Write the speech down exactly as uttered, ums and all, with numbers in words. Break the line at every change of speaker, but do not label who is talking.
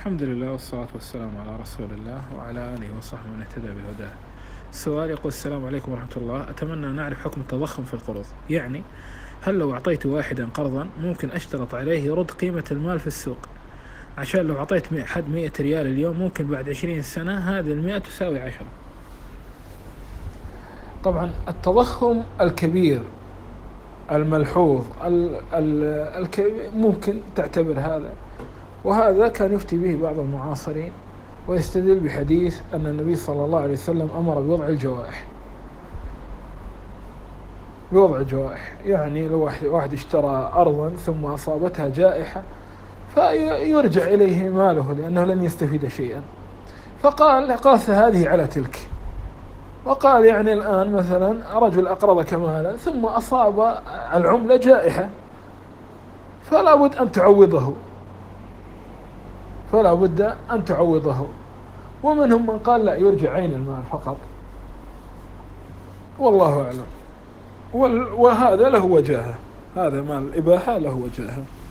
الحمد لله والصلاة والسلام على رسول الله وعلى آله وصحبه من اهتدى بهداه. السؤال يقول: السلام عليكم ورحمة الله، أتمنى أن أعرف حكم التضخم في القروض. يعني هل لو أعطيت واحدا قرضا ممكن أشترط عليه يرد قيمة المال في السوق؟ عشان لو أعطيت مئة- حد مئة ريال اليوم ممكن بعد عشرين سنة هذه المئة تساوي عشرة. طبعا التضخم الكبير الملحوظ ال- ال- الكبير ممكن تعتبر هذا، وهذا كان يفتي به بعض المعاصرين ويستدل بحديث أن النبي صلى الله عليه وسلم أمر بوضع الجوائح. بوضع الجوائح يعني لو واحد واحد اشترى أرضا ثم أصابتها جائحة فيرجع إليه ماله لأنه لن يستفيد شيئا، فقال قاس هذه على تلك، وقال يعني الآن مثلا رجل أقرضك مالا ثم أصاب العملة جائحة فلا بد أن تعوضه، فلا بد أن تعوضه. ومنهم من قال لا، يرجع عين المال فقط، والله أعلم. وهذا له وجاهه، هذا مال الإباحة له وجاهه.